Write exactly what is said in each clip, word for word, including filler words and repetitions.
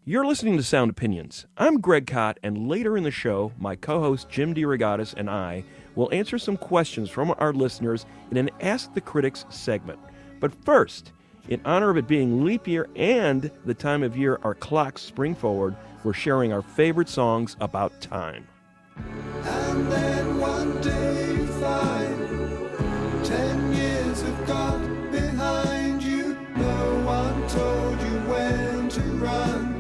You're listening to Sound Opinions. I'm Greg Kot, and later in the show, my co-host Jim DeRogatis and I will answer some questions from our listeners in an Ask the Critics segment. But first, in honor of it being leap year and the time of year our clocks spring forward, we're sharing our favorite songs about time. And then one day you find ten years have gone behind you. No one told you when to run.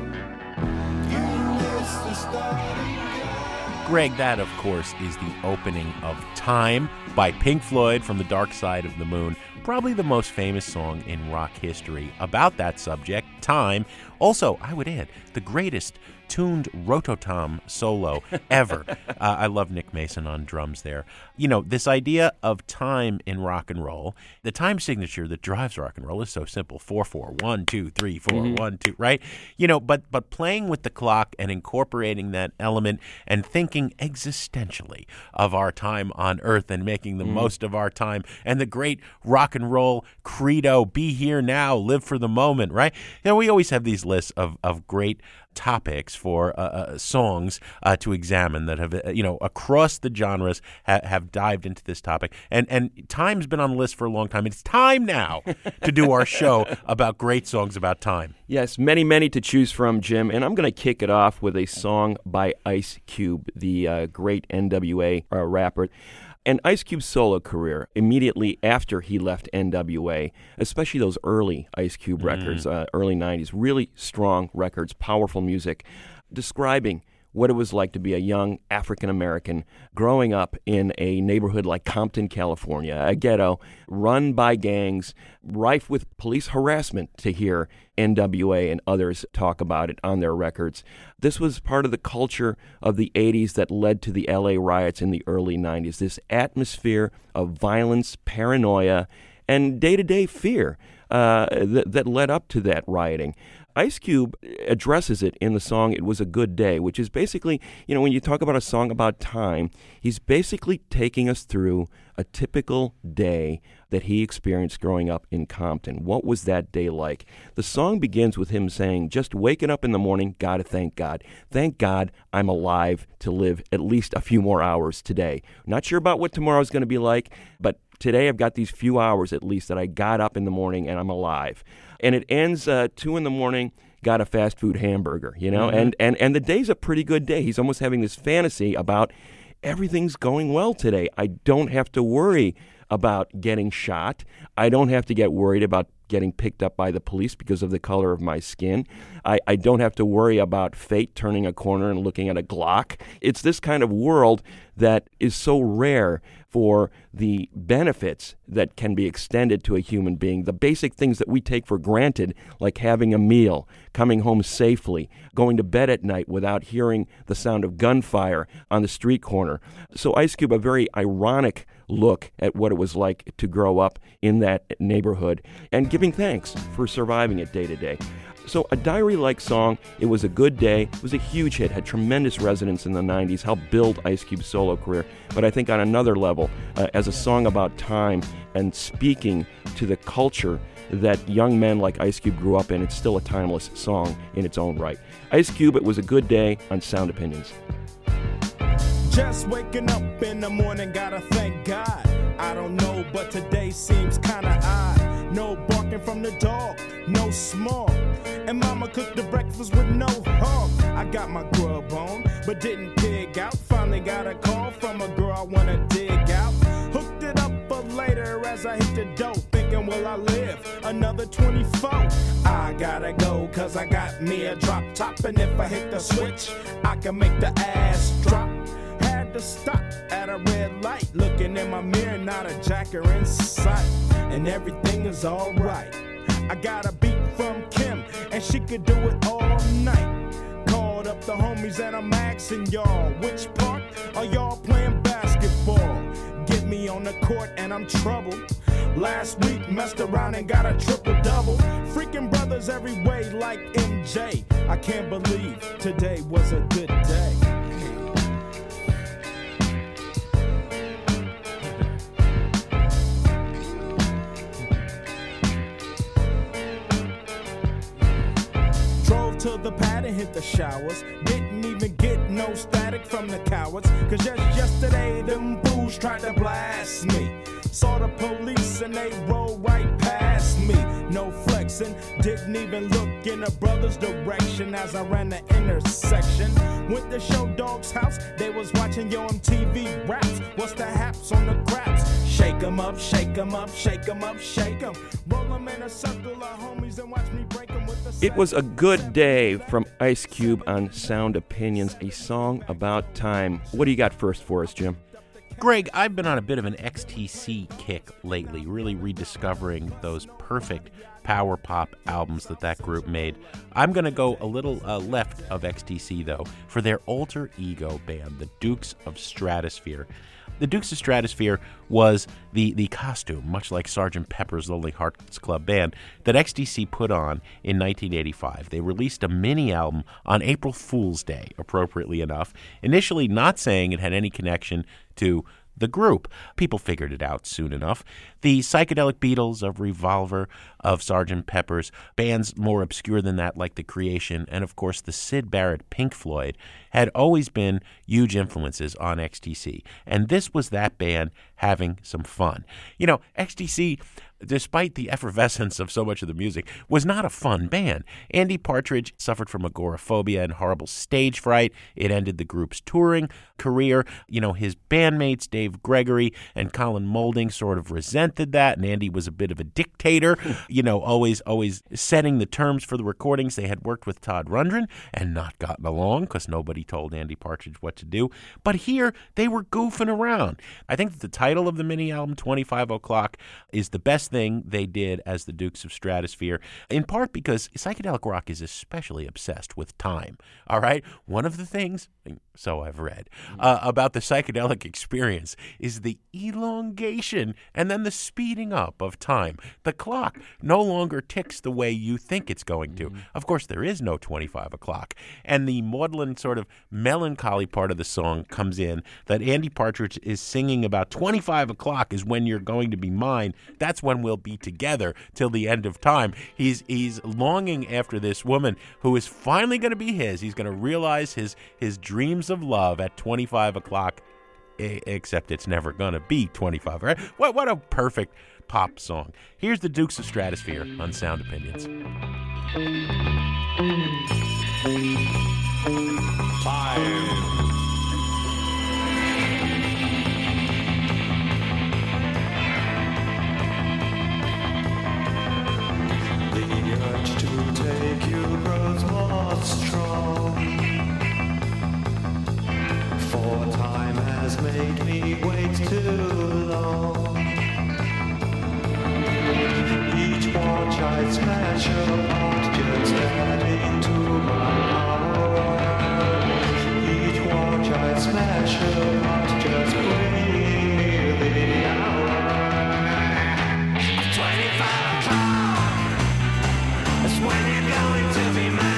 Greg, that, of course, is the opening of Time by Pink Floyd from the Dark Side of the Moon. Probably the most famous song in rock history about that subject, time. Also, I would add, the greatest tuned rototom solo ever. uh, I love Nick Mason on drums there. You know, this idea of time in rock and roll, the time signature that drives rock and roll is so simple. four four, one, two, three, four, Mm-hmm. one, two, right? You know, but but playing with the clock and incorporating that element and thinking existentially of our time on Earth and making the mm-hmm. most of our time and the great rock and roll credo, be here now, live for the moment, right? You know, we always have these lists of, of great topics for uh, uh, songs uh, to examine that have, uh, you know, across the genres ha- have dived into this topic. And and time's been on the list for a long time. It's time now to do our show about great songs about time. Yes, many, many to choose from, Jim. And I'm going to kick it off with a song by Ice Cube, the uh, great N W A uh, rapper. And Ice Cube's solo career, immediately after he left N W A, especially those early Ice Cube records, mm. uh, early nineties, really strong records, powerful music, describing what it was like to be a young African-American growing up in a neighborhood like Compton, California, a ghetto run by gangs, rife with police harassment, to hear N W A and others talk about it on their records. This was part of the culture of the eighties that led to the L A riots in the early nineties, this atmosphere of violence, paranoia, and day-to-day fear uh, that, that led up to that rioting. Ice Cube addresses it in the song It Was a Good Day, which is basically, you know, when you talk about a song about time, he's basically taking us through a typical day that he experienced growing up in Compton. What was that day like? The song begins with him saying, just waking up in the morning, gotta thank God. Thank God I'm alive to live at least a few more hours today. Not sure about what tomorrow's going to be like, but today I've got these few hours at least that I got up in the morning and I'm alive. And it ends uh, two in the morning, got a fast food hamburger, you know, mm-hmm. and, and, and the day's a pretty good day. He's almost having this fantasy about everything's going well today. I don't have to worry about getting shot. I don't have to get worried about getting picked up by the police because of the color of my skin. I, I don't have to worry about fate turning a corner and looking at a Glock. It's this kind of world that is so rare for the benefits that can be extended to a human being, the basic things that we take for granted, like having a meal, coming home safely, going to bed at night without hearing the sound of gunfire on the street corner. So Ice Cube, a very ironic look at what it was like to grow up in that neighborhood and giving thanks for surviving it day to day. So a diary-like song, It Was a Good Day, was a huge hit, had tremendous resonance in the nineties, helped build Ice Cube's solo career. But I think on another level, uh, as a song about time and speaking to the culture that young men like Ice Cube grew up in, it's still a timeless song in its own right. Ice Cube, It Was a Good Day on Sound Opinions. Just waking up in the morning, gotta thank God. I don't know, but today seems kinda odd. No barking from the dog, no small. And mama cooked the breakfast with no hog. I got my grub on, but didn't pig out. Finally got a call from a girl I wanna dig out. Hooked it up for later as I hit the dope. Thinking, will I live another twenty-four? I gotta go, cause I got me a drop top. And if I hit the switch, I can make the ass drop. Had to stop at a red light, looking in my mirror, not a jacker in sight, and everything is alright. I got a beat from Kim, and she could do it all night. Called up the homies and I'm asking y'all, which part are y'all playing basketball? Get me on the court and I'm troubled. Last week messed around and got a triple-double. Freaking brothers every way like M J. I can't believe today was a good day. To the pad and hit the showers. Didn't even get no static from the cowards. Cause just yesterday, them fools tried to blast me. Saw the police and they rolled right past me. No flexing, didn't even look in a brother's direction as I ran the intersection. Went to Show Dog's house, they was watching Yo M T V raps. What's the haps on the craps? Shake 'em up, shake 'em up, shake 'em up, shake 'em. Roll 'em in a circle of homies and watch me break 'em with the. It was a good day from Ice Cube on Sound Opinions, a song about time. What do you got first for us, Jim? Greg, I've been on a bit of an X T C kick lately, really rediscovering those perfect power pop albums that that group made. I'm going to go a little uh, left of X T C, though, for their alter ego band, the Dukes of Stratosphere. The Dukes of Stratosphere was the, the costume, much like Sergeant Pepper's Lonely Hearts Club Band, that X T C put on in nineteen eighty-five. They released a mini-album on April Fool's Day, appropriately enough, initially not saying it had any connection to the group. People figured it out soon enough. The psychedelic Beatles of Revolver, of Sergeant Pepper's, bands more obscure than that like The Creation, and of course the Syd Barrett Pink Floyd, had always been huge influences on X T C. And this was that band having some fun. You know, X T C, despite the effervescence of so much of the music, was not a fun band. Andy Partridge suffered from agoraphobia and horrible stage fright. It ended the group's touring career. You know, his bandmates, Dave Gregory and Colin Moulding, sort of resented that, and Andy was a bit of a dictator, you know, always, always setting the terms for the recordings. They had worked with Todd Rundgren and not gotten along because nobody told Andy Partridge what to do. But here, they were goofing around. I think that the title of the mini-album, twenty-five o'clock, is the best thing they did as the Dukes of Stratosphere, in part because psychedelic rock is especially obsessed with time, all right? One of the things, so I've read, uh, about the psychedelic experience is the elongation and then the speeding up of time. The clock no longer ticks the way you think it's going to. Mm-hmm. Of course, there is no twenty-five o'clock. And the maudlin sort of melancholy part of the song comes in that Andy Partridge is singing about twenty-five o'clock is when you're going to be mine. That's when we'll be together till the end of time. He's he's longing after this woman who is finally going to be his. He's going to realize his his dreams of love at twenty-five o'clock, except it's never going to be twenty-five, right? What, what a perfect pop song. Here's the Dukes of Stratosphere on Sound Opinions. Five. To take you grows more strong, for time has made me wait too long. Each watch I smash apart, just adding to my power. Each watch I smash apart, just bringing me the hour. Twenty-five o'clock, that's when you're going to be mine.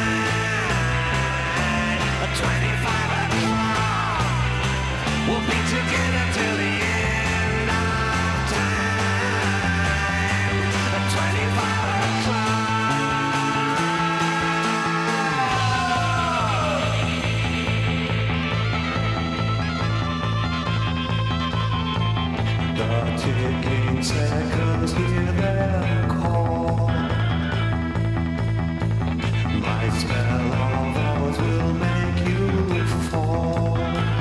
At twenty-five o'clock, we'll be together till the end of time. At twenty-five o'clock. The ticking seconds hear their call. My spell of ours will make you fall.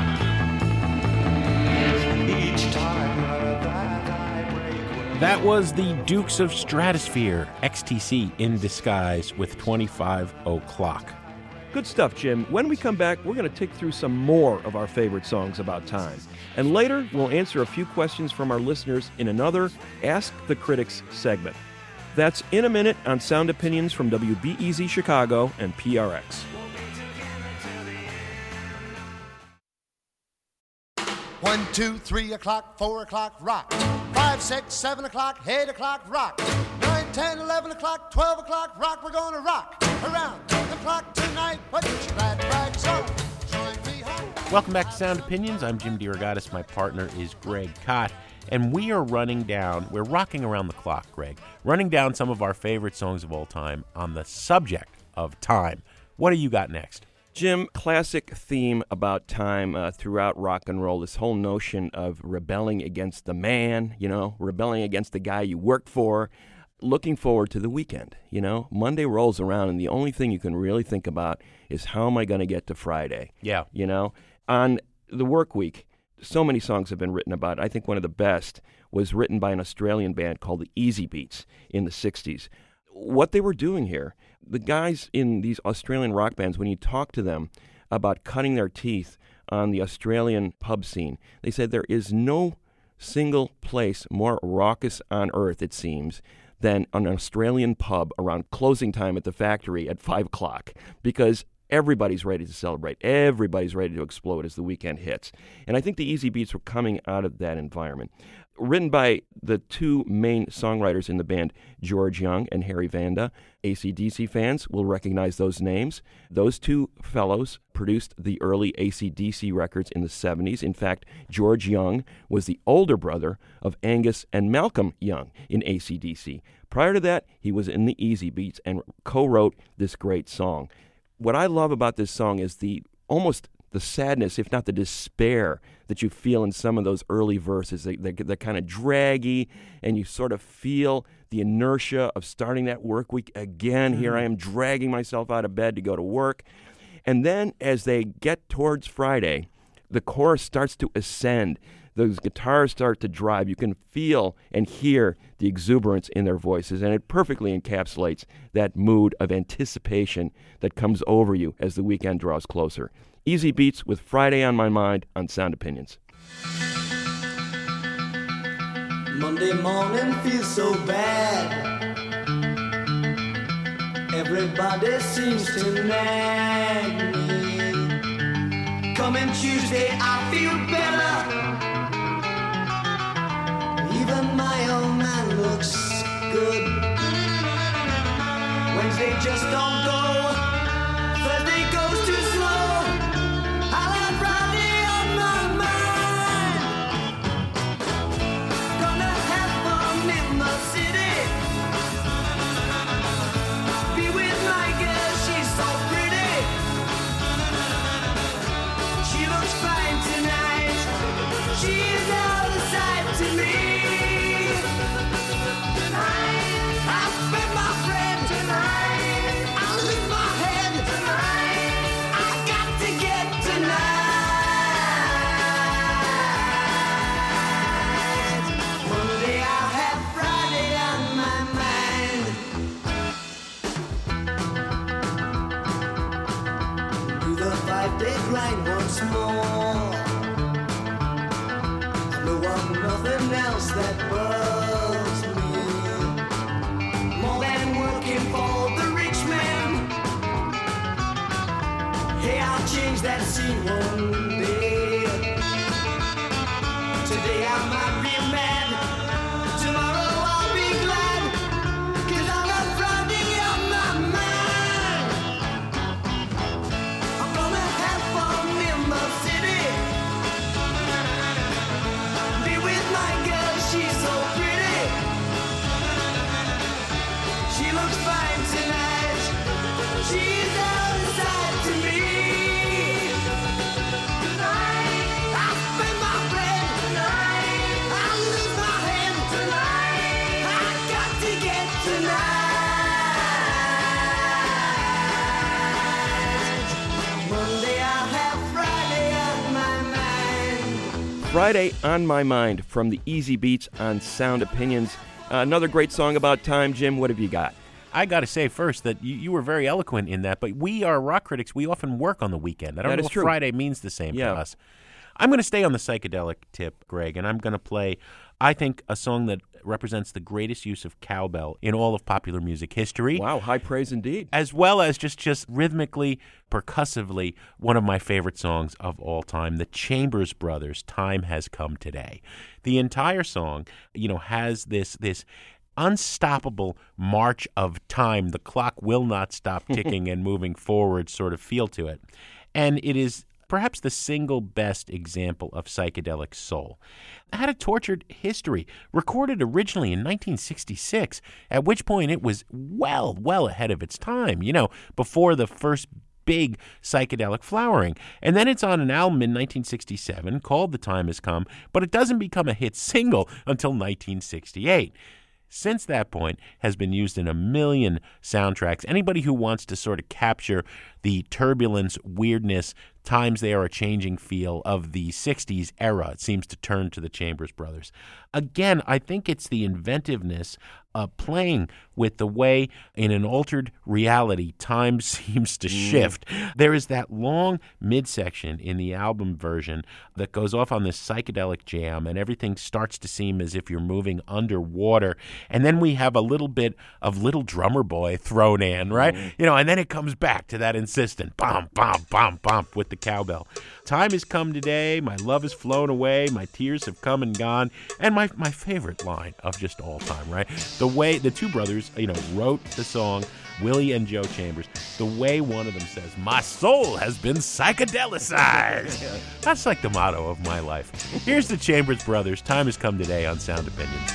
Each time that I break. That was the Dukes of Stratosphere, X T C in disguise with twenty-five o'clock. Good stuff, Jim. When we come back, we're going to tick through some more of our favorite songs about time. And later, we'll answer a few questions from our listeners in another Ask the Critics segment. That's in a minute on Sound Opinions from W B E Z Chicago and P R X. One, two, three o'clock, four o'clock, rock. Five, six, seven o'clock, eight o'clock, rock. Nine, ten, eleven o'clock, twelve o'clock, rock. We're gonna rock around the clock tonight. Put your glad rags on. Join me home. Welcome back to Sound Opinions. I'm Jim DeRogatis. My partner is Greg Kot. And we are running down, we're rocking around the clock, Greg, running down some of our favorite songs of all time on the subject of time. What do you got next? Jim, classic theme about time uh, throughout rock and roll, this whole notion of rebelling against the man, you know, rebelling against the guy you work for, looking forward to the weekend, you know. Monday rolls around, and the only thing you can really think about is how am I going to get to Friday? Yeah. You know, on the work week, so many songs have been written about. I think one of the best was written by an Australian band called the Easy Beats in the sixties. What they were doing here, the guys in these Australian rock bands, when you talk to them about cutting their teeth on the Australian pub scene, they said there is no single place more raucous on earth, it seems, than an Australian pub around closing time at the factory at five o'clock, because everybody's ready to celebrate. Everybody's ready to explode as the weekend hits. And I think the Easy Beats were coming out of that environment. Written by the two main songwriters in the band, George Young and Harry Vanda. A C D C fans will recognize those names. Those two fellows produced the early A C D C records in the seventies. In fact, George Young was the older brother of Angus and Malcolm Young in A C D C. Prior to that, he was in the Easy Beats and co-wrote this great song. What I love about this song is the almost the sadness, if not the despair, that you feel in some of those early verses. They, they, they're kind of draggy, and you sort of feel the inertia of starting that work week again. Mm-hmm. Here I am dragging myself out of bed to go to work. And then as they get towards Friday, the chorus starts to ascend. Those guitars start to drive. You can feel and hear the exuberance in their voices, and it perfectly encapsulates that mood of anticipation that comes over you as the weekend draws closer. Easy Beats with Friday on My Mind on Sound Opinions. Monday morning feels so bad. Everybody seems to nag me. Coming Tuesday I feel better. Even my old man looks good. Wednesday just don't go. Thursday goes too slow. I'll have Friday on my mind. Gonna have fun in my city. Be with my girl, she's so pretty. She looks fine tonight. She's out of sight to me. Grind once more. I want nothing else that bugs me more than working for the rich man. Hey, I'll change that scene one day. Today I might be mad. Tomorrow I'll be glad. 'Cause I'll have Friday on my mind. Friday on My Mind from the Easy Beats on Sound Opinions. Uh, another great song about time. Jim, what have you got? I got to say first that you, you were very eloquent in that, but we are rock critics. We often work on the weekend. I don't that know is if true. Friday means the same yeah. to us. I'm going to stay on the psychedelic tip, Greg, and I'm going to play, I think, a song that represents the greatest use of cowbell in all of popular music history. Wow, high praise indeed. As well as just, just rhythmically, percussively, one of my favorite songs of all time, the Chambers Brothers, Time Has Come Today. The entire song, you know, has this this unstoppable march of time. The clock will not stop ticking and moving forward sort of feel to it. And it is perhaps the single best example of psychedelic soul. It had a tortured history, recorded originally in nineteen sixty-six, at which point it was well, well ahead of its time, you know, before the first big psychedelic flowering. And then it's on an album in nineteen sixty-seven called The Time Has Come, but it doesn't become a hit single until nineteen sixty-eight. Since that point, has been used in a million soundtracks. Anybody who wants to sort of capture the turbulence, weirdness, times they are a changing feel of the sixties era, it seems to turn to the Chambers Brothers. Again, I think it's the inventiveness of playing with the way in an altered reality time seems to shift. Mm. There is that long midsection in the album version that goes off on this psychedelic jam, and everything starts to seem as if you're moving underwater. And then we have a little bit of Little Drummer Boy thrown in, right? Mm. You know, and then it comes back to that insistent bump, bump, bump, bump with the cowbell. Time has come today, my love has flown away, my tears have come and gone, and my, my favorite line of just all time, right? The way the two brothers, you know, wrote the song, Willie and Joe Chambers, the way one of them says, my soul has been psychedelicized. That's like the motto of my life. Here's the Chambers Brothers, Time Has Come Today on Sound Opinions.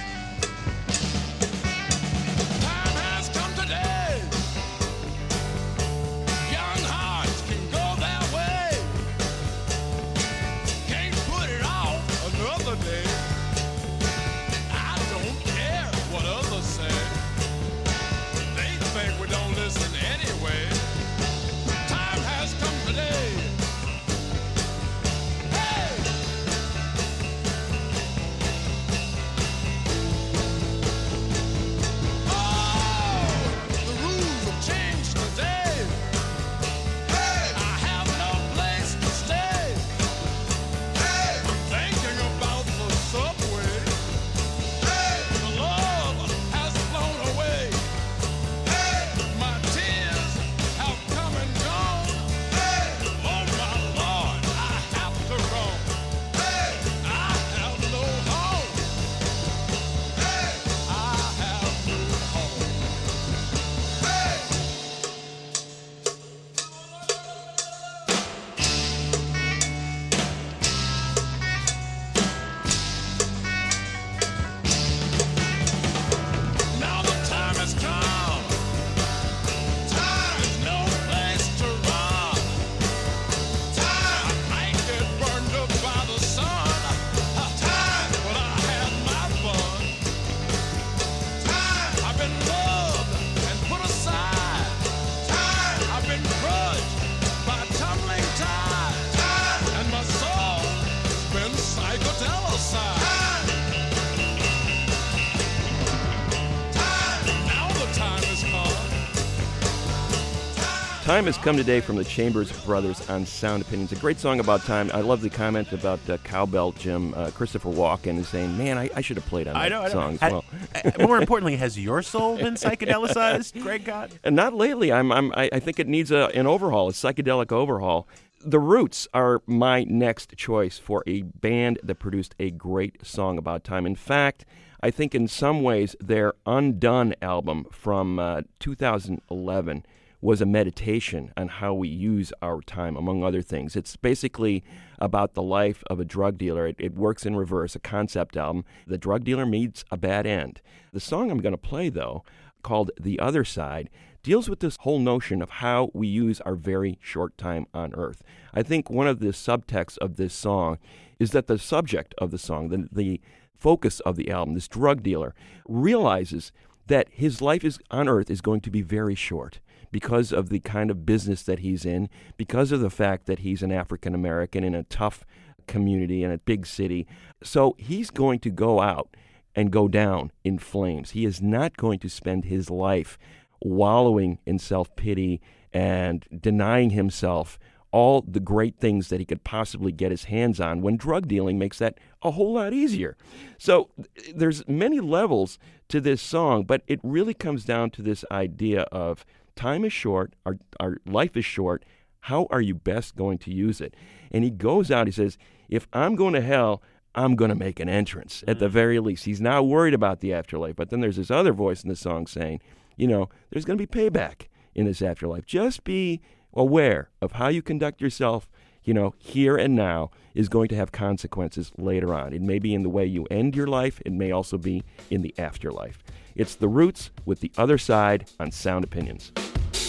Time Has Come Today from the Chambers Brothers on Sound Opinions. A great song about time. I love the comment about uh, cowbell, Jim. Uh, Christopher Walken is saying, man, I, I should have played on that I know, I know. song as I, well. More importantly, has your soul been psychedelicized, Greg Gott? And not lately. I'm, I'm, I, I think it needs a, an overhaul, a psychedelic overhaul. The Roots are my next choice for a band that produced a great song about time. In fact, I think in some ways their Undone album from uh, two thousand eleven was a meditation on how we use our time, among other things. It's basically about the life of a drug dealer. It, it works in reverse, a concept album. The drug dealer meets a bad end. The song I'm going to play, though, called The Other Side, deals with this whole notion of how we use our very short time on Earth. I think one of the subtexts of this song is that the subject of the song, the, the focus of the album, this drug dealer, realizes that his life is on Earth is going to be very short, because of the kind of business that he's in, because of the fact that he's an African American in a tough community in a big city. So he's going to go out and go down in flames. He is not going to spend his life wallowing in self-pity and denying himself all the great things that he could possibly get his hands on, when drug dealing makes that a whole lot easier. So there's many levels to this song, but it really comes down to this idea of time is short, our our life is short, how are you best going to use it? And he goes out, he says, if I'm going to hell, I'm going to make an entrance, at the very least. He's not worried about the afterlife. But then there's this other voice in the song saying, you know, there's going to be payback in this afterlife. Just be aware of how you conduct yourself, you know, here and now is going to have consequences later on. It may be in the way you end your life. It may also be in the afterlife. It's The Roots with The Other Side on Sound Opinions.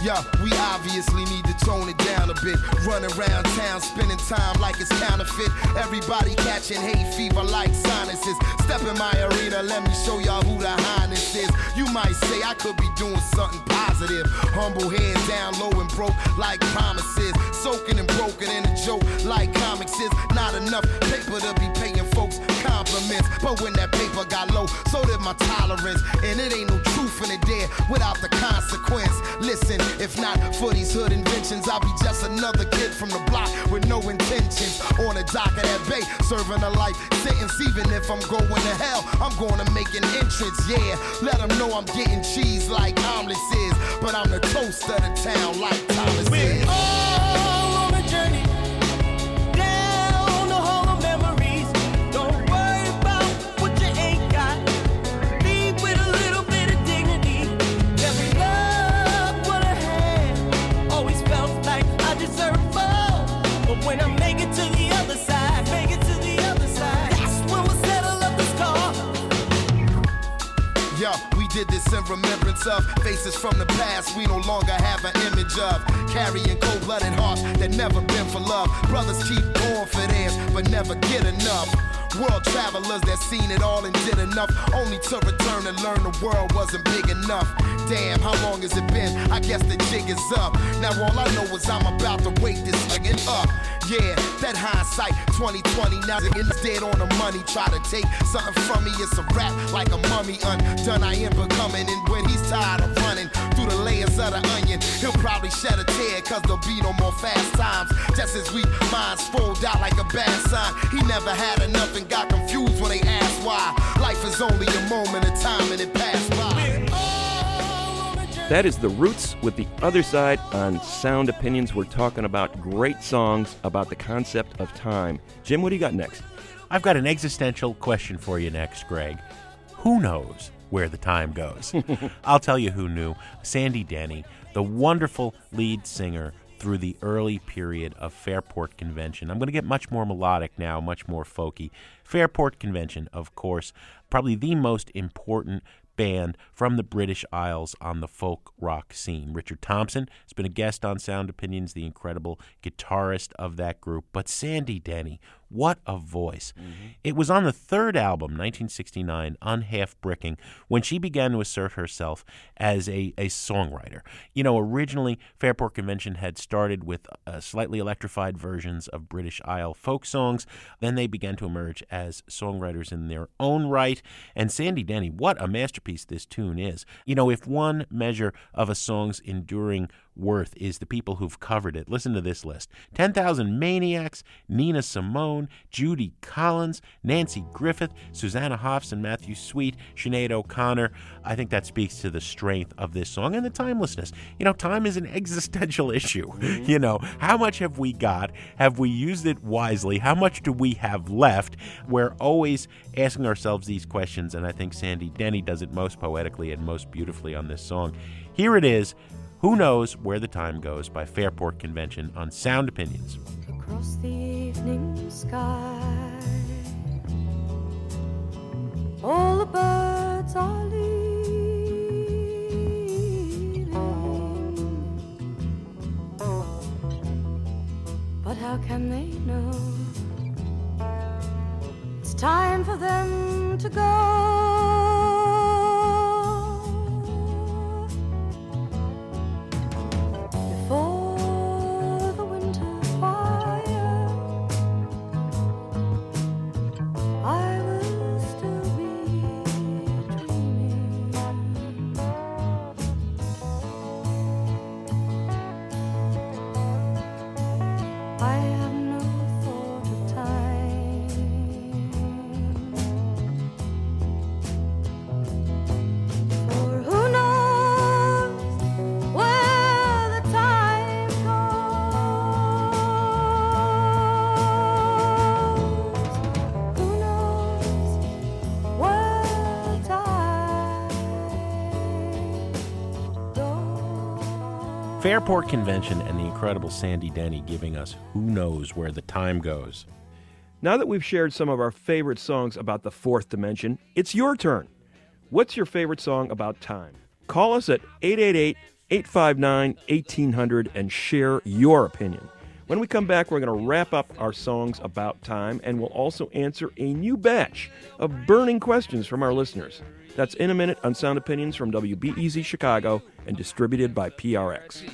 Yeah, we obviously need to tone it down a bit. Run around town, spending time like it's counterfeit. Everybody catching hay fever like sinuses. Step in my arena, let me show y'all who the highness is. You might say I could be doing something positive. Humble head down low and broke like promises. Soaking and broken in a joke like comics is. Not enough paper to be paying folks compliments. But when that paper got low, so did my tolerance. And it ain't no truth in it there without the consequence. Listen, if not for these hood inventions, I'll be just another kid from the block with no intentions. On the dock of that bay, serving a life sentence. Even if I'm going to hell, I'm going to make an entrance. Yeah, let them know I'm getting cheese like omelets is. But I'm the toast of the town like Thomas We're is. all on a journey down the hall of memories. Don't worry about what you ain't got. Leave with a little bit of dignity. Never loved what I had. Always felt like I deserved more. But when I make it to the other side, make it to the other side, that's when we'll settle up the score. Yo, we did this in remembrance of faces from the past we no longer have an image of. Carrying cold-blooded hearts that never been for love. Brothers keep going for theirs, but never get enough. World travelers that seen it all and did enough, only to return and learn the world wasn't big enough. Damn, how long has it been? I guess the jig is up. Now all I know is I'm about to wake this again up. Yeah, that hindsight twenty twenty, now it's dead on the money. Try to take something from me, it's a rap like a mummy undone. I am becoming, and when he's tired of running through the layers of the onion, he'll probably shed a tear, cause there'll be no more fast times. Just as weak minds fold out like a bad sign. He never had enough and got confused when they asked why. Life is only a moment of time and it passed by. That is The Roots with The Other Side on Sound Opinions. We're talking about great songs about the concept of time. Jim, what do you got next? I've got an existential question for you next, Greg. Who knows where the time goes? I'll tell you who knew. Sandy Denny, the wonderful lead singer through the early period of Fairport Convention. I'm going to get much more melodic now, much more folky. Fairport Convention, of course, probably the most important band from the British Isles on the folk rock scene. Richard Thompson has been a guest on Sound Opinions, the incredible guitarist of that group. But Sandy Denny, what a voice. Mm-hmm. It was on the third album, nineteen sixty-nine, On Half Bricking, when she began to assert herself as a, a songwriter. You know, originally, Fairport Convention had started with uh, slightly electrified versions of British Isle folk songs. Then they began to emerge as songwriters in their own right. And Sandy Denny, what a masterpiece this tune is. You know, if one measure of a song's enduring worth is the people who've covered it, listen to this list. ten thousand Maniacs, Nina Simone, Judy Collins, Nancy Griffith, Susanna Hoffs and Matthew Sweet, Sinead O'Connor. I think that speaks to the strength of this song and the timelessness. You know, time is an existential issue. Mm-hmm. You know, how much have we got? Have we used it wisely? How much do we have left? We're always asking ourselves these questions, and I think Sandy Denny does it most poetically and most beautifully on this song. Here it is, Who Knows Where the Time Goes by Fairport Convention on Sound Opinions. Across the evening sky, all the birds are leaving, but how can they know it's time for them to go? Before the winter fire, I will still be dreaming. I have no thought of time, for who knows where the time goes? Who knows where the time goes? Fairport Convention and the incredible Sandy Denny giving us Who Knows Where the Time Goes. Now that we've shared some of our favorite songs about the fourth dimension, it's your turn. What's your favorite song about time? Call us at eight eight eight, eight five nine, eighteen hundred and share your opinion. When we come back, we're going to wrap up our songs about time, and we'll also answer a new batch of burning questions from our listeners. That's in a minute on Sound Opinions from W B E Z Chicago and distributed by P R X.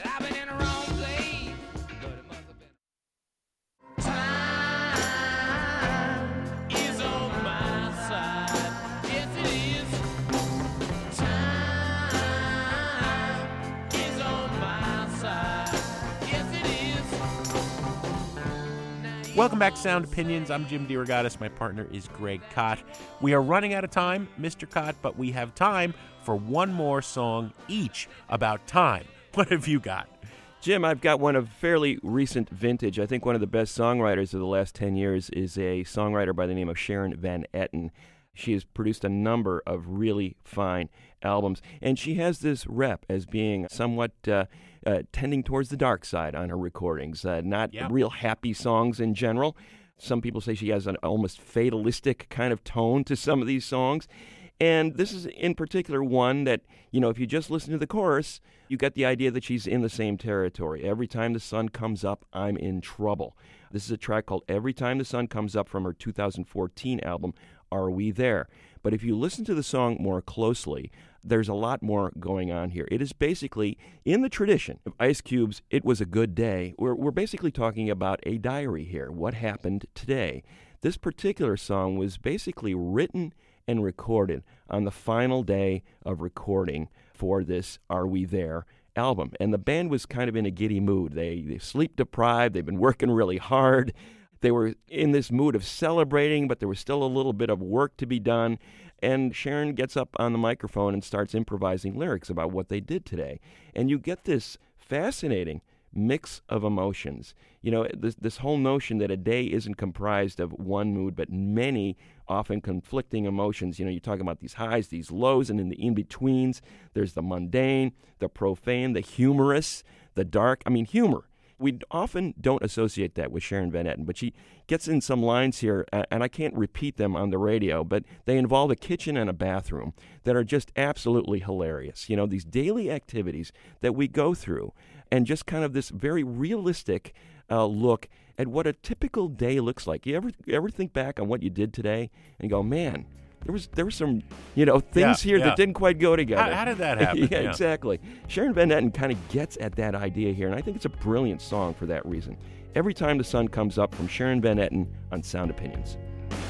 Welcome back to Sound Opinions. I'm Jim DeRogatis. My partner is Greg Kot. We are running out of time, Mister Kot, but we have time for one more song each about time. What have you got? Jim, I've got one of fairly recent vintage. I think one of the best songwriters of the last ten years is a songwriter by the name of Sharon Van Etten. She has produced a number of really fine albums, and she has this rep as being somewhat uh, uh, tending towards the dark side on her recordings, uh, not Yep. real happy songs in general. Some people say she has an almost fatalistic kind of tone to some of these songs, and this is in particular one that, you know, if you just listen to the chorus, you get the idea that she's in the same territory. Every time the sun comes up, I'm in trouble. This is a track called Every Time the Sun Comes Up from her two thousand fourteen album, Are We There? But if you listen to the song more closely, there's a lot more going on here. It is basically in the tradition of Ice Cube's It Was a Good Day. We're, we're basically talking about a diary here, what happened today. This particular song was basically written and recorded on the final day of recording for this Are We There album. And the band was kind of in a giddy mood. They, they sleep deprived, they've been working really hard. They were in this mood of celebrating, but there was still a little bit of work to be done. And Sharon gets up on the microphone and starts improvising lyrics about what they did today. And you get this fascinating mix of emotions. You know, this, this whole notion that a day isn't comprised of one mood, but many often conflicting emotions. You know, you're talking about these highs, these lows, and in the in-betweens, there's the mundane, the profane, the humorous, the dark. I mean, humor. We often don't associate that with Sharon Van Etten, but she gets in some lines here, and I can't repeat them on the radio, but they involve a kitchen and a bathroom that are just absolutely hilarious. You know, these daily activities that we go through, and just kind of this very realistic uh, look at what a typical day looks like. You ever you ever think back on what you did today and go, man, There was there were some, you know, things Yeah, here yeah. that didn't quite go together. How, how did that happen? yeah, exactly. Sharon Van Etten kind of gets at that idea here, and I think it's a brilliant song for that reason. Every Time the Sun Comes Up from Sharon Van Etten on Sound Opinions.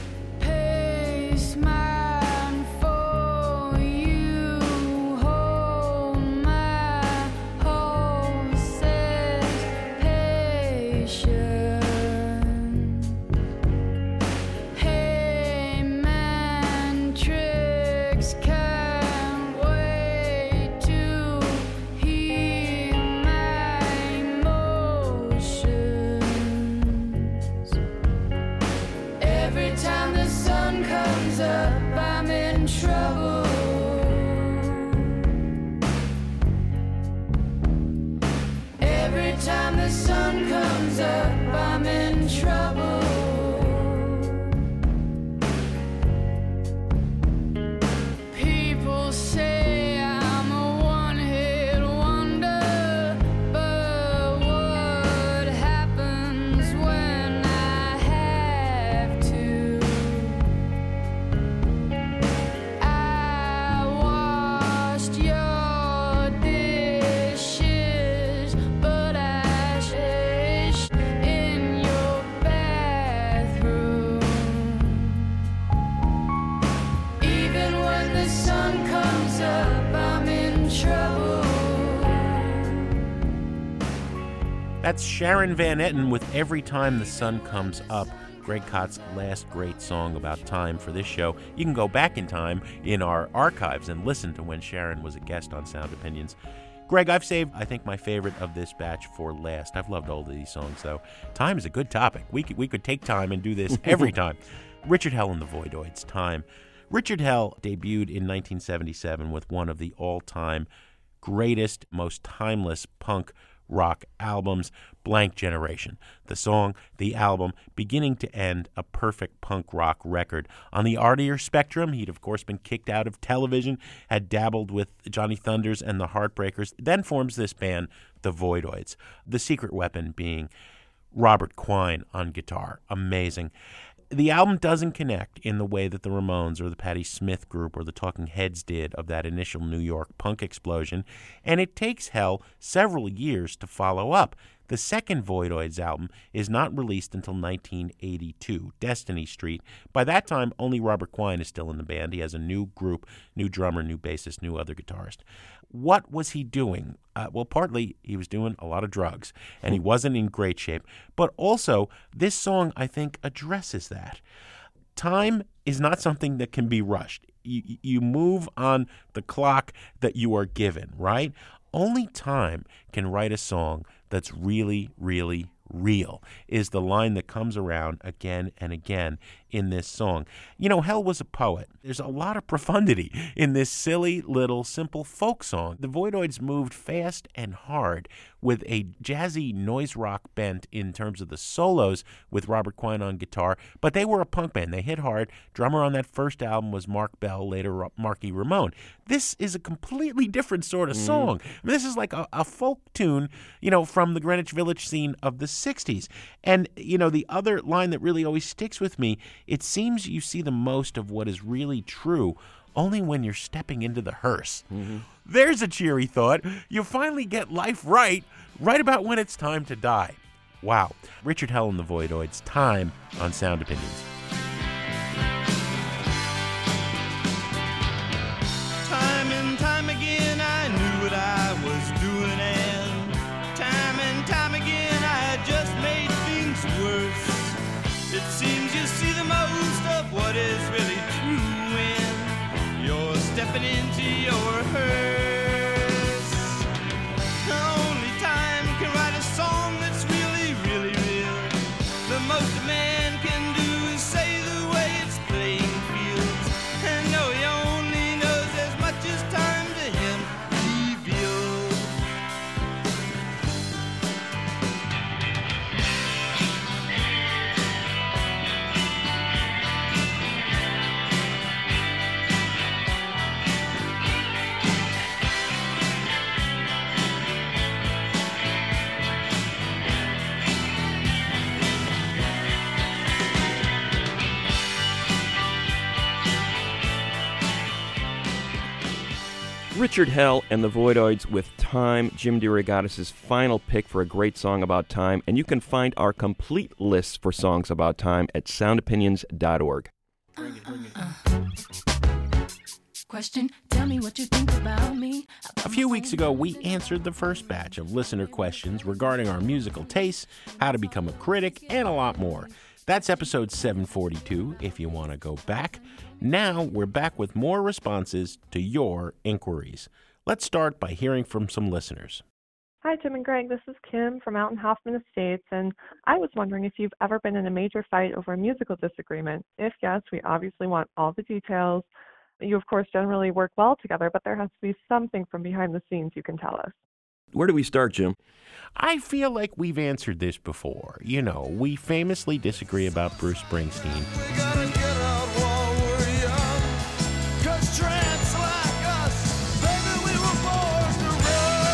Pace mine for you, hold my horses patient. Hey man, tricks can't wait to hear my emotions. Every time the sun comes up, I'm in trouble. Every time the sun comes up, I'm in trouble. People say I'm a one-hit wonder, but what happens when I have to? I washed your dishes, but I shished in your bathroom. Even when the sun comes up, I'm in trouble. That's Sharon Van Etten with Every Time the Sun Comes Up, Greg Kot's last great song about time for this show. You can go back in time in our archives and listen to when Sharon was a guest on Sound Opinions. Greg, I've saved, I think, my favorite of this batch for last. I've loved all of these songs, though. Time is a good topic. We could, we could take time and do this every time. Richard Hell and the Voidoids, Time. Richard Hell debuted in nineteen seventy-seven with one of the all-time greatest, most timeless punk rock albums. Blank Generation, the song, the album, beginning to end, a perfect punk rock record. On the artier spectrum, he'd of course been kicked out of television, had dabbled with Johnny Thunders and the Heartbreakers, then forms this band, the Voidoids. The secret weapon being Robert Quine on guitar. Amazing. The album doesn't connect in the way that the Ramones or the Patti Smith Group or the Talking Heads did of that initial New York punk explosion, and it takes Hell several years to follow up. The second Voidoids album is not released until nineteen eighty-two, Destiny Street. By that time, only Robert Quine is still in the band. He has a new group, new drummer, new bassist, new other guitarist. What was he doing? Uh, well, partly he was doing a lot of drugs, and he wasn't in great shape. But also, this song, I think, addresses that. Time is not something that can be rushed. You, you move on the clock that you are given, right? Only time can write a song that's really, really real, is the line that comes around again and again in this song. You know, Hell was a poet. There's a lot of profundity in this silly little simple folk song. The Voidoids moved fast and hard with a jazzy noise rock bent in terms of the solos with Robert Quine on guitar, but they were a punk band. They hit hard. Drummer on that first album was Mark Bell, later Marky Ramone. This is a completely different sort of song. I mean, this is like a, a folk tune, you know, from the Greenwich Village scene of the sixties. And, you know, the other line that really always sticks with me, it seems you see the most of what is really true only when you're stepping into the hearse. Mm-hmm. There's a cheery thought. You finally get life right, right about when it's time to die. Wow. Richard Hell and the Voidoids, Time on Sound Opinions. Time and time again I knew what I was doing, and time and time again I just made things worse. It seems you see the most of what is really true when you're stepping into your hearse. Only time can write a song that's really, really real. The most a man can do is say the way it's playing feels, and no, he only knows as much as time to him reveals. Richard Hell and the Voidoids with Time, Jim DeRogatis' final pick for a great song about time, and you can find our complete list for songs about time at sound opinions dot org. Uh, uh. Question, tell me what you think about me. A few weeks ago, we answered the first batch of listener questions regarding our musical tastes, how to become a critic, and a lot more. That's episode seven forty-two, if you want to go back. Now we're back with more responses to your inquiries. Let's start by hearing from some listeners. Hi, Jim and Greg. This is Kim from out in Hoffman Estates, and I was wondering if you've ever been in a major fight over a musical disagreement. If yes, we obviously want all the details. You, of course, generally work well together, but there has to be something from behind the scenes you can tell us. Where do we start, Jim? I feel like we've answered this before. You know, we famously disagree about Bruce Springsteen. We gotta get out while we're young, 'cause tramps like us, baby, we were born to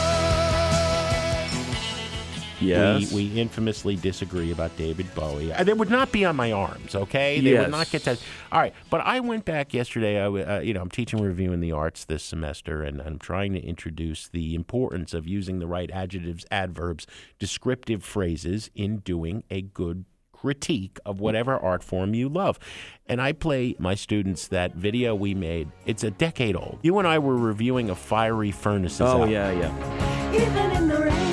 run. Yes. We, we infamously disagree about David Bowie. Uh, They would not be on my arms, okay? They Yes. would not get that. All right, but I went back yesterday. I, w- uh, you know, I'm teaching review in the arts this semester, and I'm trying to introduce the importance of using the right adjectives, adverbs, descriptive phrases in doing a good critique of whatever art form you love. And I play my students that video we made. It's a decade old. You and I were reviewing a Fiery Furnaces Oh, album. yeah, yeah. Even in the rain.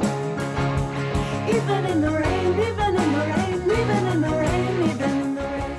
Even in the rain, even in the rain, even in the rain, even in the rain.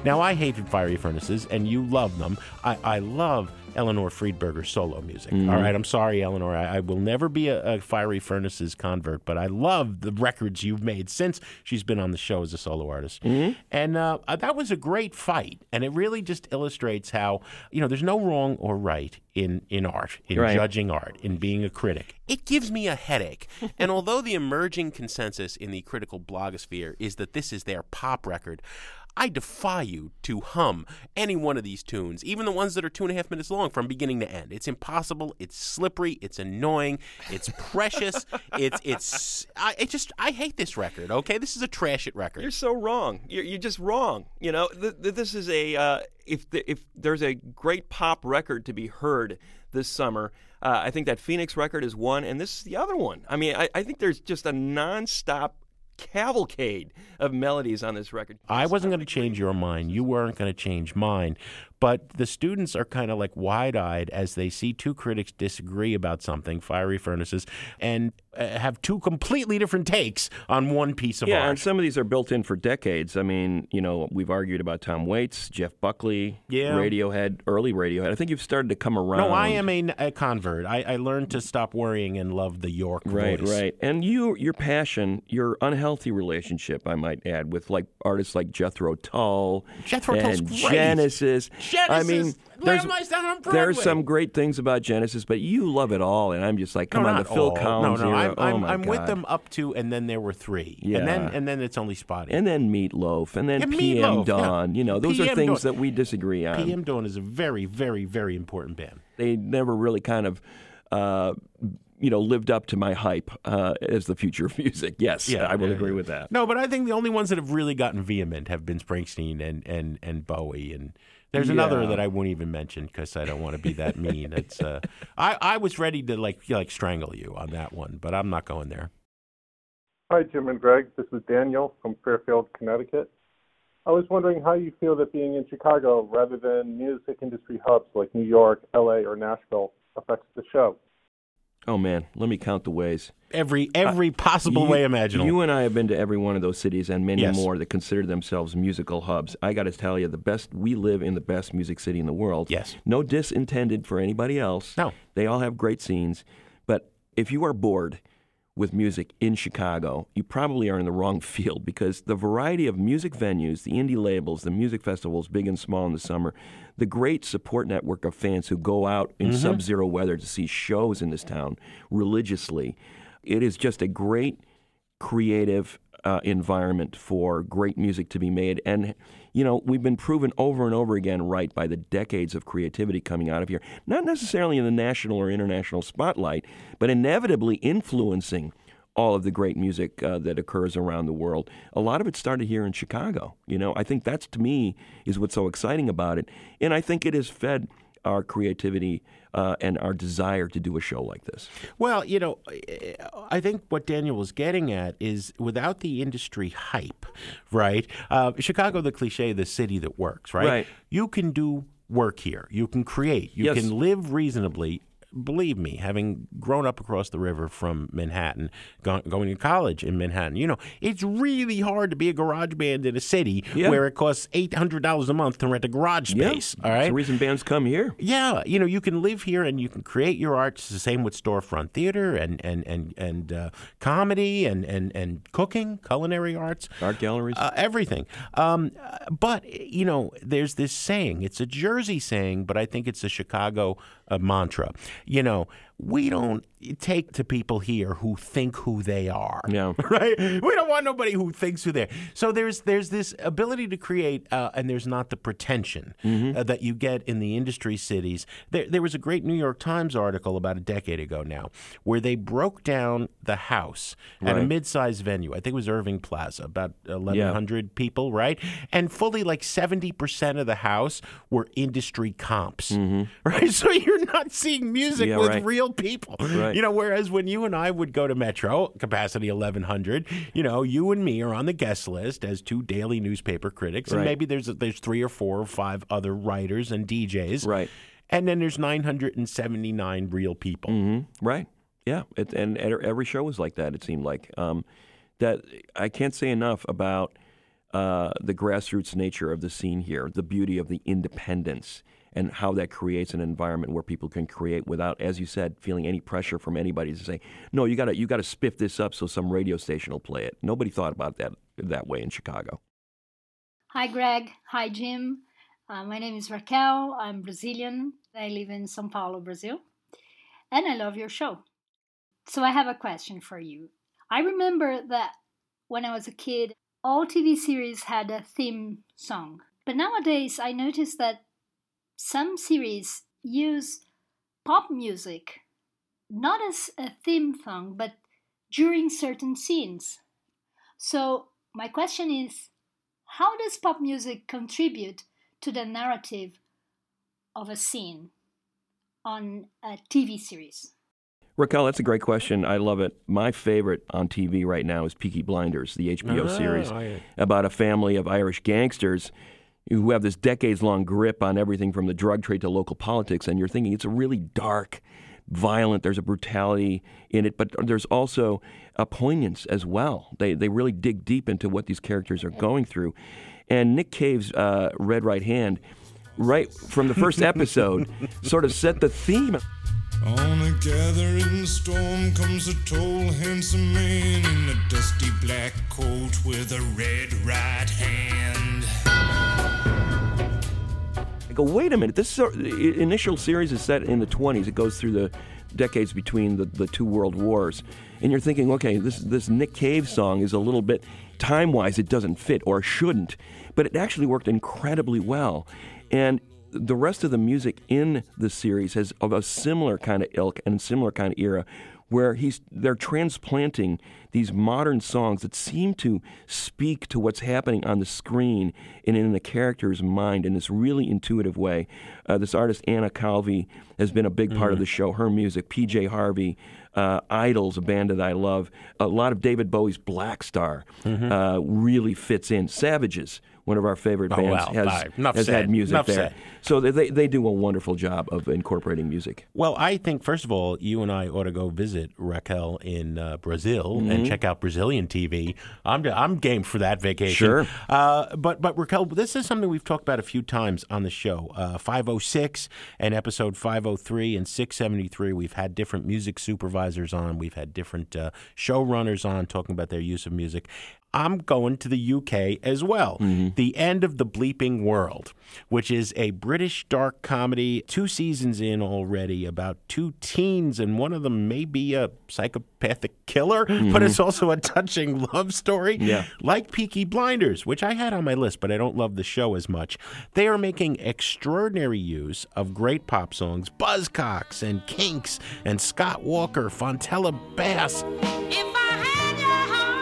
Now, I hated Fiery Furnaces, and you love them. I, I love Eleanor Friedberger's solo music. Mm-hmm. All right, I'm sorry, Eleanor. I, I will never be a, a Fiery Furnaces convert, but I love the records you've made since she's been on the show as a solo artist. Mm-hmm. And uh, that was a great fight, and it really just illustrates how, you know, there's no wrong or right in, in art, in Right. judging art, in being a critic. It gives me a headache. And although the emerging consensus in the critical blogosphere is that this is their pop record, I defy you to hum any one of these tunes, even the ones that are two and a half minutes long from beginning to end. It's impossible. It's slippery. It's annoying. It's precious. it's it's. I it just I hate this record. Okay, this is a trash it record. You're so wrong. You're, you're just wrong. You know, th- th- this is a uh, if the, if there's a great pop record to be heard this summer, uh, I think that Phoenix record is one, and this is the other one. I mean, I, I think there's just a nonstop cavalcade of melodies on this record. I wasn't going to change your mind. You weren't going to change mine. But the students are kind of like wide-eyed as they see two critics disagree about something, Fiery Furnaces, and uh, have two completely different takes on one piece of yeah, art. and some of these are built in for decades. I mean, you know, we've argued about Tom Waits, Jeff Buckley, Yeah. Radiohead, early Radiohead. I think you've started to come around. No, I am a, a convert. I, I learned to stop worrying and love the York Right, voice. right. And you, your passion, your unhealthy relationship, I might add, with like artists like Jethro Tull Jethro Tull's and great. Genesis. Genesis! I mean, there's, Lamb Lies Down on Broadway. there's some great things about Genesis, but you love it all, and I'm just like, come No, on, the not Phil all. Collins No, no, era. I'm, oh I'm, my I'm God. with them up to, and then there were three. Yeah. And then, and then it's only Spotty. And then Meatloaf, and then Yeah, P M Meatloaf, yeah. Dawn. You know, those P are M things Dawn. that we disagree on. P M Dawn is a very, very, very important band. They never really kind of, uh, you know, lived up to my hype uh, as the future of music. Yes, I will yeah, agree yeah. with that. No, but I think the only ones that have really gotten vehement have been Springsteen and, and, and Bowie. And there's another Yeah. that I won't even mention because I don't want to be that mean. It's uh, I, I was ready to like like strangle you on that one, but I'm not going there. Hi, Jim and Greg. This is Daniel from Fairfield, Connecticut. I was wondering how you feel that being in Chicago rather than music industry hubs like New York, L A, or Nashville affects the show. Oh, man, let me count the ways. Every every possible You- way imaginable. You and I have been to every one of those cities and many Yes. more that consider themselves musical hubs. I got to tell you, the best we live in the best music city in the world. Yes. No diss intended for anybody else. No. They all have great scenes. But if you are bored with music in Chicago, you probably are in the wrong field because the variety of music venues, the indie labels, the music festivals, big and small in the summer, the great support network of fans who go out in Mm-hmm. sub-zero weather to see shows in this town religiously, it is just a great creative uh, environment for great music to be made. And, you know, we've been proven over and over again right by the decades of creativity coming out of here, not necessarily in the national or international spotlight, but inevitably influencing all of the great music uh, that occurs around the world. A lot of it started here in Chicago. You know, I think that's, to me, is what's so exciting about it. And I think it has fed our creativity uh, and our desire to do a show like this. Well, you know, I think what Daniel was getting at is without the industry hype, right? Uh, Chicago, the cliche, the city that works, right? Right. You can do work here. You can create. You Yes. can live reasonably. Believe me, having grown up across the river from Manhattan, go- going to college in Manhattan, you know, it's really hard to be a garage band in a city Yeah. where it costs eight hundred dollars a month to rent a garage space, Yeah, all it's right? the reason bands come here. Yeah, you know, you can live here and you can create your art. It's the same with storefront theater and and and and uh, comedy and, and and cooking, culinary arts, Art galleries. uh, everything. Um, uh, but you know, there's this saying. It's a Jersey saying, but I think it's a Chicago uh, mantra. You know, we don't take to people here who think who they are. Yeah. Right? We don't want nobody who thinks who they are. So there's there's this ability to create, uh, and there's not the pretension Mm-hmm. uh, that you get in the industry cities. There, there was a great New York Times article about a decade ago now where they broke down the house at a Right. mid-sized venue. I think it was Irving Plaza, about eleven hundred people, right? And fully like seventy percent of the house were industry comps, right? So you're not seeing music Mm-hmm. Yeah, with right. real people. Right. You know, whereas when you and I would go to Metro, capacity eleven hundred, you know, you and me are on the guest list as two daily newspaper critics, and Right. maybe there's there's three or four or five other writers and D Js. Right. And then there's nine hundred seventy-nine real people. Mm-hmm. Right. Yeah. It, and every show was like that, it seemed like. Um, that I can't say enough about uh, the grassroots nature of the scene here, the beauty of the independence, and how that creates an environment where people can create without, as you said, feeling any pressure from anybody to say, no, you got to you got to spiff this up so some radio station will play it. Nobody thought about that that way in Chicago. Hi, Greg. Hi, Jim. Uh, my name is Raquel. I'm Brazilian. I live in São Paulo, Brazil. And I love your show. So I have a question for you. I remember that when I was a kid, all T V series had a theme song. But nowadays, I noticed that some series use pop music, not as a theme song, but during certain scenes. So my question is, how does pop music contribute to the narrative of a scene on a T V series? Raquel, that's a great question. I love it. My favorite on T V right now is Peaky Blinders, the H B O Oh, series yeah. about a family of Irish gangsters who have this decades-long grip on everything from the drug trade to local politics, and you're thinking it's a really dark, violent, there's a brutality in it, but there's also a poignance as well. They they really dig deep into what these characters are going through. And Nick Cave's uh, Red Right Hand, right from the first episode, sort of set the theme. On a gathering storm comes a tall, handsome man in a dusty black coat with a red right hand. I go, wait a minute, this sor- the initial series is set in the twenties. It goes through the decades between the, the two world wars. And you're thinking, okay, this this Nick Cave song is a little bit, time-wise, it doesn't fit or shouldn't. But it actually worked incredibly well. And the rest of the music in the series has of a similar kind of ilk and similar kind of era, where he's they're transplanting these modern songs that seem to speak to what's happening on the screen and in the character's mind in this really intuitive way. Uh, this artist, Anna Calvi, has been a big part mm-hmm. of the show. Her music, P J Harvey, uh, Idols, a band that I love. A lot of David Bowie's Black Star mm-hmm. uh, really fits in. Savages, one of our favorite oh, bands, well, has, Enough has said. had music Enough there. Said. So they they do a wonderful job of incorporating music. Well, I think, first of all, you and I ought to go visit Raquel in uh, Brazil Mm-hmm. and check out Brazilian T V. I'm I'm game for that vacation. Sure. Uh, but, but Raquel, this is something we've talked about a few times on the show. Uh, five oh six and episode five oh three and six seventy-three, we've had different music supervisors on. We've had different uh, showrunners on talking about their use of music. I'm going to the U K as well. Mm-hmm. The End of the Bleeping World, which is a British dark comedy, two seasons in already, about two teens, and one of them may be a psychopathic killer, mm-hmm. but it's also a touching love story. Yeah. Like Peaky Blinders, which I had on my list, but I don't love the show as much. They are making extraordinary use of great pop songs, Buzzcocks and Kinks and Scott Walker, Fontella Bass. If I had your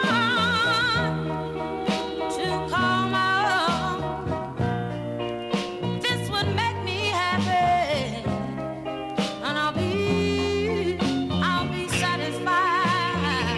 heart to call my own, this would make me happy, and I'll be, I'll be satisfied.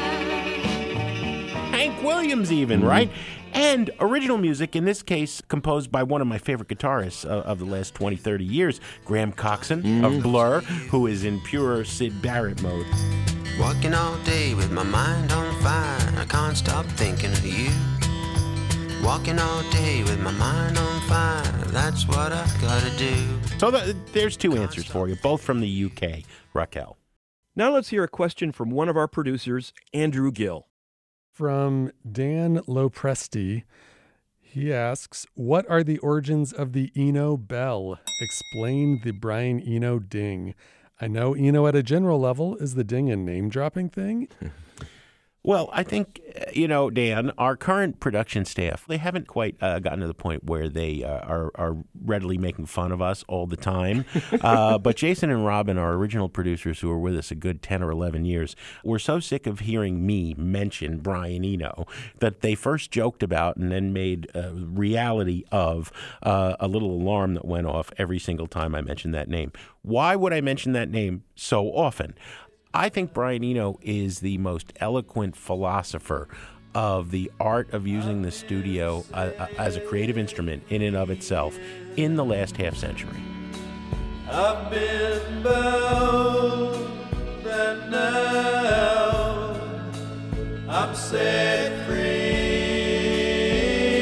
Hank Williams even, mm-hmm. right? And original music, in this case, composed by one of my favorite guitarists uh, of the last twenty, thirty years, Graham Coxon mm. of Blur, who is in pure Syd Barrett mode. Working all day with my mind on fire, I can't stop thinking of you. Walking all day with my mind on fire, that's what I gotta do. So the, there's two answers for you, both from the U K, Raquel. Now let's hear a question from one of our producers, Andrew Gill. From Dan Lopresti, he asks, what are the origins of the Eno bell? Explain the Brian Eno ding. I know Eno at a general level. Is the ding a name-dropping thing? Well, I think, you know, Dan, our current production staff, they haven't quite uh, gotten to the point where they uh, are, are readily making fun of us all the time. Uh, but Jason and Robin, our original producers who were with us a good ten or eleven years, were so sick of hearing me mention Brian Eno that they first joked about and then made a reality of uh, a little alarm that went off every single time I mentioned that name. Why would I mention that name so often? I think Brian Eno is the most eloquent philosopher of the art of using the studio uh, uh, as a creative instrument in and of itself in the last half century. I've been bound and now I'm set free.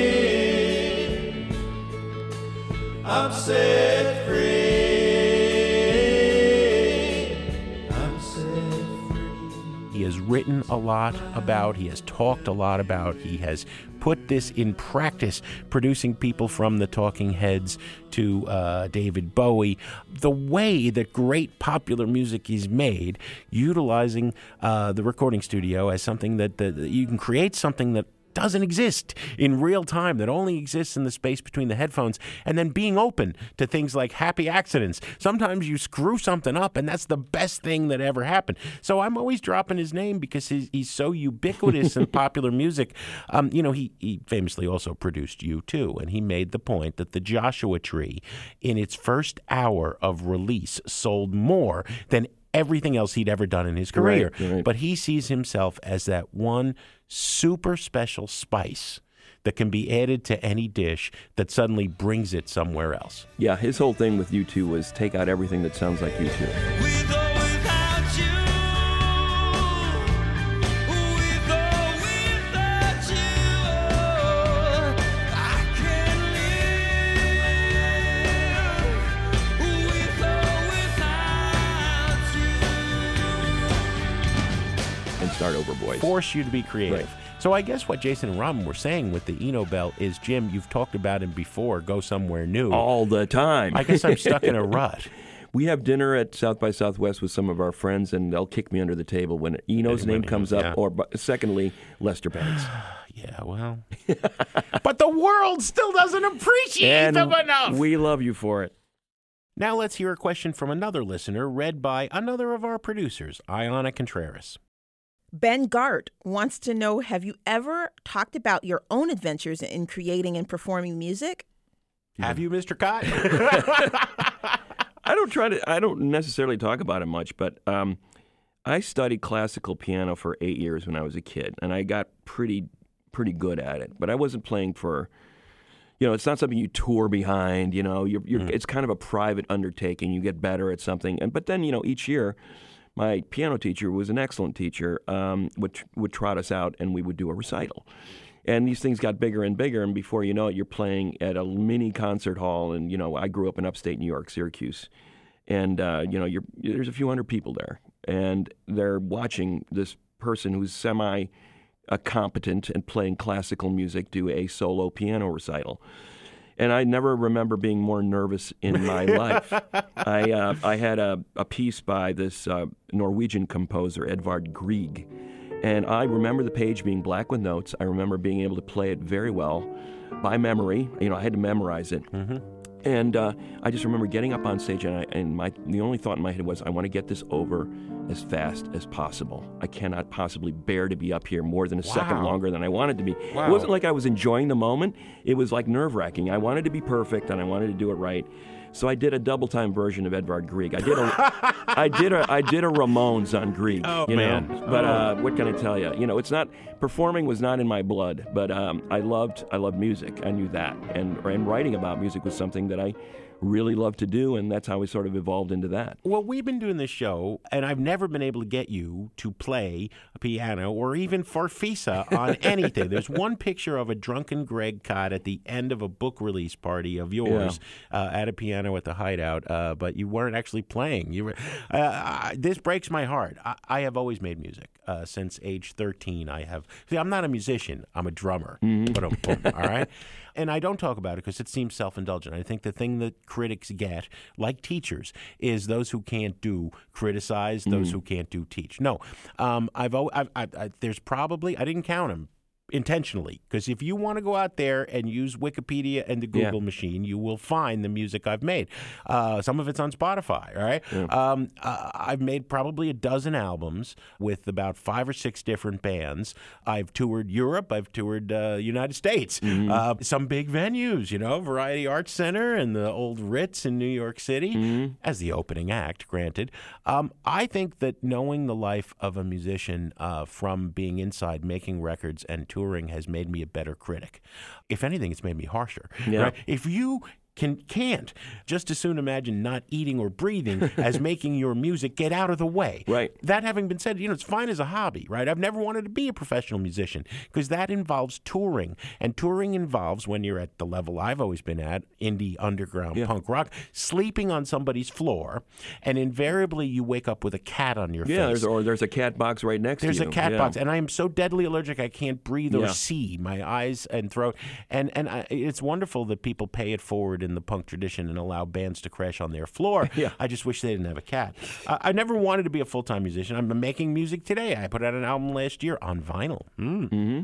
set free. I'm set free. He has written a lot about, he has talked a lot about, he has put this in practice, producing people from the Talking Heads to uh, David Bowie. The way that great popular music is made, utilizing uh, the recording studio as something that, that you can create something that doesn't exist in real time, that only exists in the space between the headphones, and then being open to things like happy accidents. Sometimes you screw something up, and that's the best thing that ever happened. So I'm always dropping his name because he's, he's so ubiquitous in popular music. Um, you know, he, he famously also produced U two, and he made the point that the Joshua Tree, in its first hour of release, sold more than everything else he'd ever done in his career. Right, right. But he sees himself as that one super special spice that can be added to any dish that suddenly brings it somewhere else. Yeah, his whole thing with U two was take out everything that sounds like U two. Start over, boys. Force you to be creative. Right. So I guess what Jason and Robin were saying with the Eno Bell is, Jim, you've talked about him before, go somewhere new. All the time. I guess I'm stuck in a rut. We have dinner at South by Southwest with some of our friends, and they'll kick me under the table when Eno's name comes up, yeah. or secondly, Lester Bangs. Yeah, well. But the world still doesn't appreciate and them enough. We love you for it. Now let's hear a question from another listener, read by another of our producers, Ayana Contreras. Ben Gart wants to know, have you ever talked about your own adventures in creating and performing music? Have you, Mister Cott? I don't try to. I don't necessarily talk about it much, but um, I studied classical piano for eight years when I was a kid, and I got pretty, pretty good at it. But I wasn't playing for, you know, it's not something you tour behind. You know, you're, you're, mm. it's kind of a private undertaking. You get better at something, and but then you know, each year, my piano teacher was an excellent teacher, um, would, would trot us out, and we would do a recital. And these things got bigger and bigger, and before you know it, you're playing at a mini concert hall. And, you know, I grew up in upstate New York, Syracuse. And, uh, you know, you're, there's a few hundred people there. And they're watching this person who's semi-competent and playing classical music do a solo piano recital. And I never remember being more nervous in my life. I uh, I had a, a piece by this uh, Norwegian composer, Edvard Grieg. And I remember the page being black with notes. I remember being able to play it very well by memory. You know, I had to memorize it. Mm-hmm. And uh, I just remember getting up on stage, and, I, and my the only thought in my head was, I want to get this over as fast as possible. I cannot possibly bear to be up here more than a Wow. second longer than I wanted to be. Wow. It wasn't like I was enjoying the moment. It was like nerve-wracking. I wanted to be perfect, and I wanted to do it right. So I did a double-time version of Edvard Grieg. I did a, I did a, I did a Ramones on Grieg. Oh, you man. know? But Oh. uh, what can I tell you? You know, it's not performing was not in my blood, but um, I loved, I loved music. I knew that, and and writing about music was something that I really loved to do, and that's how we sort of evolved into that. Well, we've been doing this show, and I've never been able to get you to play a piano or even farfisa on anything. There's one picture of a drunken Greg Cott at the end of a book release party of yours uh, at a piano at the Hideout, uh, but you weren't actually playing. You were. Uh, I, this breaks my heart. I, I have always made music uh, since age thirteen. I have. See, I'm not a musician. I'm a drummer. Mm-hmm. Boom, boom, all right. And I don't talk about it because it seems self-indulgent. I think the thing that critics get, like teachers, is those who can't do criticize, those Mm. who can't do teach. No, um, I've, al- I've, I've, I, there's probably, I didn't count them intentionally, because if you want to go out there and use Wikipedia and the Google Yeah. machine, you will find the music I've made. Uh, some of it's on Spotify, all right? Yeah. Um, uh, I've made probably a dozen albums with about five or six different bands. I've toured Europe. I've toured uh, United States. Mhm. Uh, some big venues, you know, Variety Arts Center and the old Ritz in New York City Mhm. as the opening act, granted. Um, I think that knowing the life of a musician uh, from being inside making records and touring has made me a better critic. If anything, it's made me harsher. Yeah. Right? If you can, can't. Just as soon imagine not eating or breathing as making your music get out of the way. Right. That having been said, you know, it's fine as a hobby, right? I've never wanted to be a professional musician because that involves touring. And touring involves, when you're at the level I've always been at, indie, underground, Yeah. punk rock, sleeping on somebody's floor, and invariably you wake up with a cat on your Yeah, face. there's, or there's a cat box right next There's to you. a cat yeah. box, and I am so deadly allergic I can't breathe or Yeah. see. My eyes and throat, and and I, it's wonderful that people pay it forward in the punk tradition and allow bands to crash on their floor. Yeah. I just wish they didn't have a cat. Uh, I never wanted to be a full time musician. I'm making music today. I put out an album last year on vinyl. Mm. Mm-hmm.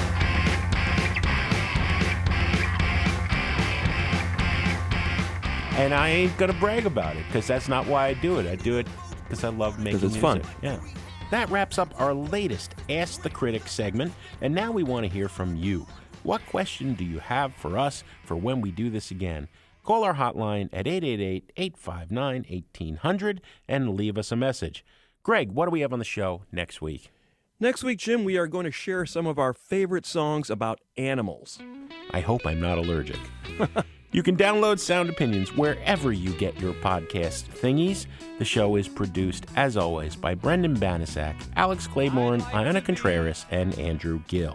And I ain't gonna brag about it because that's not why I do it. I do it because I love making 'Cause it's music. fun. Yeah. That wraps up our latest Ask the Critic segment, and now we want to hear from you. What question do you have for us for when we do this again? Call our hotline at eight eight eight, eight five nine, one eight hundred and leave us a message. Greg, what do we have on the show next week? Next week, Jim, we are going to share some of our favorite songs about animals. I hope I'm not allergic. You can download Sound Opinions wherever you get your podcast thingies. The show is produced, as always, by Brendan Banasak, Alex Claiborne, Iona Contreras, and Andrew Gill.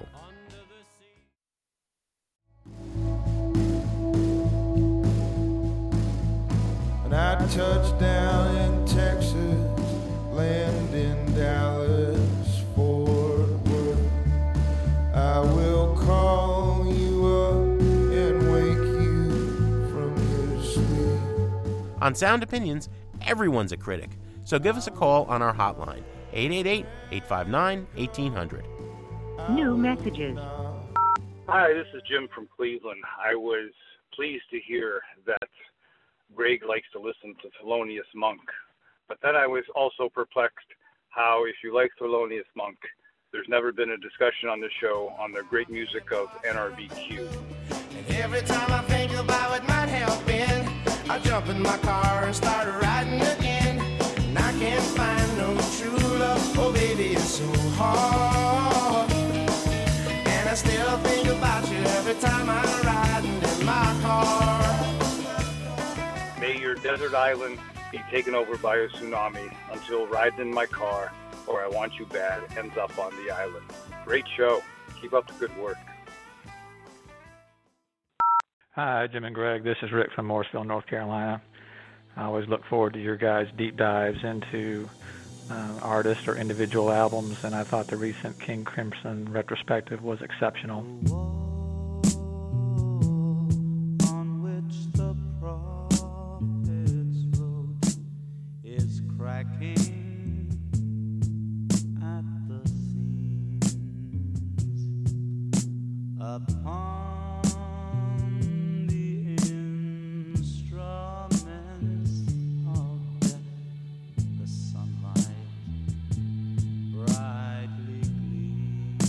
And I touched down in Texas, land in Dallas, Fort Worth. I will call you up and wake you from your sleep. On Sound Opinions, everyone's a critic. So give us a call on our hotline, eight eight eight, eight five nine, one eight hundred. New messages. Hi, this is Jim from Cleveland. I was pleased to hear that Greg likes to listen to Thelonious Monk, but then I was also perplexed how, if you like Thelonious Monk, there's never been a discussion on the show on the great music of N R B Q. And every time I think about what might have been, I jump in my car and start riding again. And I can't find no true love. Oh, baby, it's so hard. And I still think about you every time I'm riding in my car. May your desert island be taken over by a tsunami until Riding in My Car or I Want You Bad ends up on the island. Great show. Keep up the good work. Hi, Jim and Greg. This is Rick from Morrisville, North Carolina. I always look forward to your guys' deep dives into uh, artists or individual albums, and I thought the recent King Crimson retrospective was exceptional. On which the prophets wrote is cracking at the seams upon the instruments of death. The sunlight brightly gleams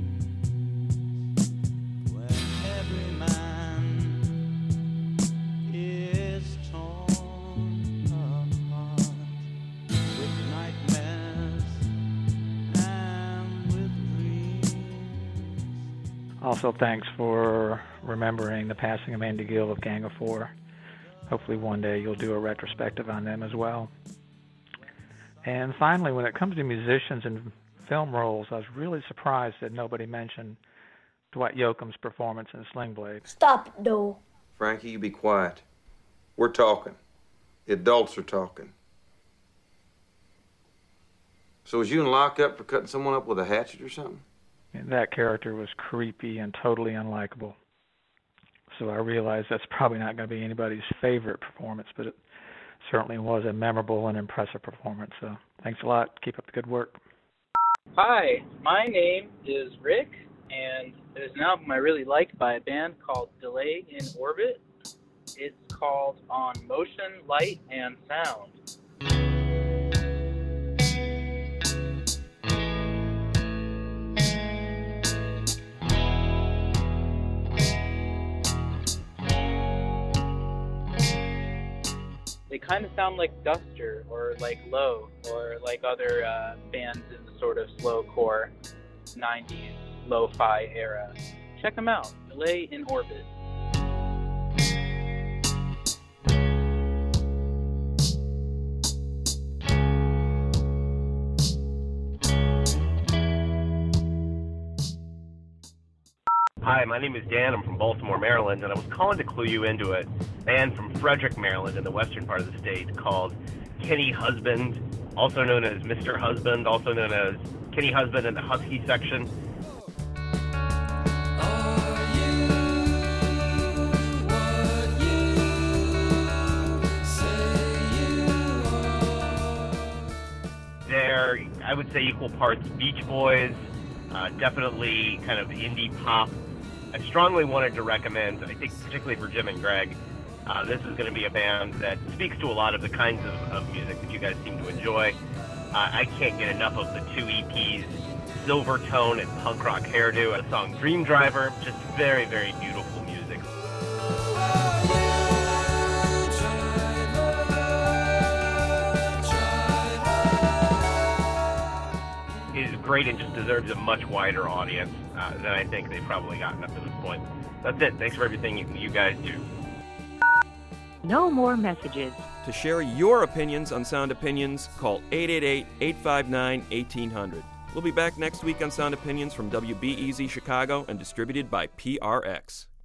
when every man is torn apart with nightmares and with dreams. Also, thanks for remembering the passing of Andy Gill of Gang of Four. Hopefully one day you'll do a retrospective on them as well. And finally, when it comes to musicians and film roles, I was really surprised that nobody mentioned Dwight Yoakam's performance in Sling Blade. Stop it, Dole. Frankie, you be quiet. We're talking. The adults are talking. So was you in lockup for cutting someone up with a hatchet or something? And that character was creepy and totally unlikable. So I realized that's probably not going to be anybody's favorite performance, but it certainly was a memorable and impressive performance. So thanks a lot. Keep up the good work. Hi, my name is Rick, and there's an album I really like by a band called Delay in Orbit. It's called On Motion, Light, and Sound. They kind of sound like Duster or like Low or like other uh, bands in the sort of slowcore nineties lo-fi era. Check them out. Delay in Orbit. Hi, my name is Dan. I'm from Baltimore, Maryland, and I was calling to clue you into a band from Frederick, Maryland, in the western part of the state called Kenny Husband, also known as Mister Husband, also known as Kenny Husband and the Husky Section. They're, I would say, equal parts Beach Boys, uh, definitely kind of indie pop. I strongly wanted to recommend, I think particularly for Jim and Greg, uh, this is going to be a band that speaks to a lot of the kinds of, of music that you guys seem to enjoy. Uh, I can't get enough of the two E Ps, Silver Tone and Punk Rock Hairdo, a song Dream Driver, just very, very beautiful music. It is great and just deserves a much wider audience uh, than I think they've probably gotten up to this point. That's it. Thanks for everything you, you guys do. No more messages. To share your opinions on Sound Opinions, call eight eight eight, eight five nine, eighteen hundred. We'll be back next week on Sound Opinions from W B E Z Chicago and distributed by P R X.